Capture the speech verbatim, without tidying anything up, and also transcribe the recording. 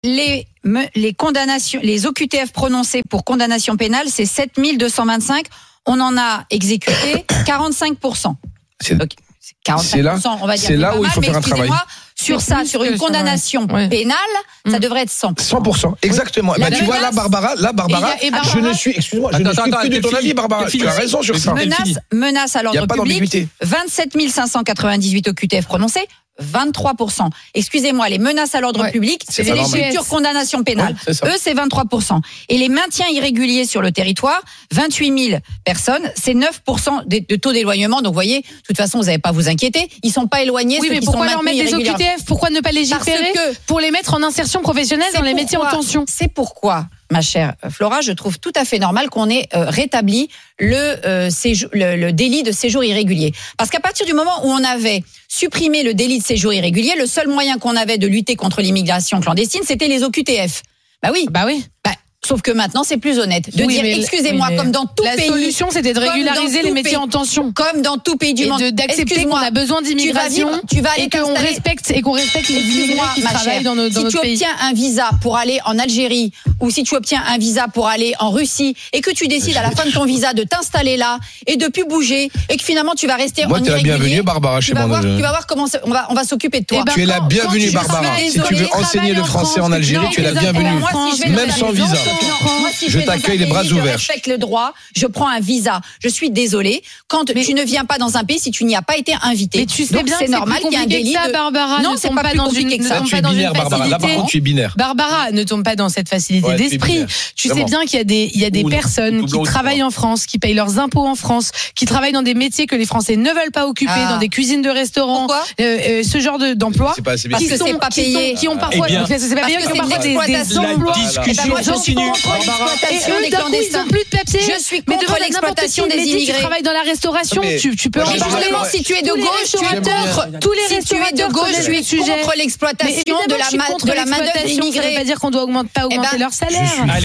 Les, me, les condamnations, les O Q T F prononcées pour condamnation pénale, c'est sept mille deux cent vingt-cinq. On en a exécuté quarante-cinq pour cent. C'est, Donc, quarante-cinq pour cent, c'est là, on va dire. c'est là pas où mal, il faut faire un travail. Sur ça, sur une condamnation ouais. pénale, mmh. ça devrait être cent pour cent. cent pour cent, exactement. La Bah, tu menace, vois là, Barbara, là, Barbara, et y a, et Barbara je ne suis, excuse-moi, je attends, ne suis attends, que de ton fini, avis, Barbara. Tu as raison sur ça. Menace, menace à l'ordre public, d'ambiguïté. vingt-sept mille cinq cent quatre-vingt-dix-huit O Q T F prononcés, vingt-trois pour cent. Excusez-moi, les menaces à l'ordre ouais. public, c'est c'est les normal. futures condamnations pénales. Ouais, c'est Eux, c'est vingt-trois pour cent. Et les maintiens irréguliers sur le territoire, vingt-huit mille personnes, c'est neuf pour cent de, de taux d'éloignement. Donc, vous voyez, de toute façon, vous n'avez pas à vous inquiéter. Ils sont pas éloignés. Oui, ceux mais qui pourquoi sont leur mettre des O Q T F? Pourquoi ne pas légiférer que pour les mettre en insertion professionnelle dans les métiers en tension? C'est pourquoi, ma chère Flora, je trouve tout à fait normal qu'on ait euh, rétabli le, euh, séjour, le, le délit de séjour irrégulier. Parce qu'à partir du moment où on avait supprimé le délit de séjour irrégulier, le seul moyen qu'on avait de lutter contre l'immigration clandestine, c'était les O Q T F. Bah oui. Bah oui. Bah, sauf que maintenant, c'est plus honnête de oui, dire, mais, excusez-moi, oui, comme dans tout la pays. La solution, c'était de régulariser les métiers pays, en tension. Comme dans tout pays du et monde. De, d'accepter qu'on a besoin d'immigration. Tu vas, vivre, tu vas aller et qu'on respecte, et qu'on respecte les immigrés qui travaillent dans, nos, dans si notre pays. Si tu obtiens un visa pour aller en Algérie, ou si tu obtiens un visa pour aller en Russie, et que tu décides à la fin de ton visa de t'installer là, et de plus bouger, et que finalement tu vas rester moi, en irrégulier. Moi, t'es la bienvenue, Barbara, chez moi. voir, tu vas voir comment ça, on va, on va s'occuper de toi. Ben, tu es la quand, bienvenue, quand Barbara. Tu si tu veux enseigner le français en Algérie, tu es la bienvenue. Même sans visa. Je t'accueille les bras ouverts. Je respecte le droit, je prends un visa. Je suis désolée. Quand mais, tu ne viens pas dans un pays, si tu n'y as pas été invité. Mais tu sais donc bien c'est normal qu'il y ait un délit. Ça, de... Barbara, non, c'est pas plus compliqué que ça. Là, tu es binaire, Barbara. Là, par contre, tu es binaire. Barbara, ne tombe pas dans cette facilité ouais, d'esprit. Tu sais bien qu'il y a des, il y a des personnes qui travaillent en France, qui payent leurs impôts en France, qui travaillent dans des métiers que les Français ne veulent pas occuper, ah. dans des cuisines de restaurants, euh, euh, ce genre de, d'emploi. C'est pas assez bien. Parce que c'est pas payé. Qui ont parfois, eh bien, c'est pas payé, qui ont parfois des, des emplois. La discussion continue. Et eux, d'un coup, ils ont plus de papier. Je suis contre l'exploitation des immigrés. Tu travailles dans la restauration, tu, tu peux en parler. Si tu es de gauche, tu es contre. Tous les si tu es de gauche, tu es contre l'exploitation de la main d'œuvre immigrée. Ça ne veut pas dire qu'on doit pas augmenter leur salaire.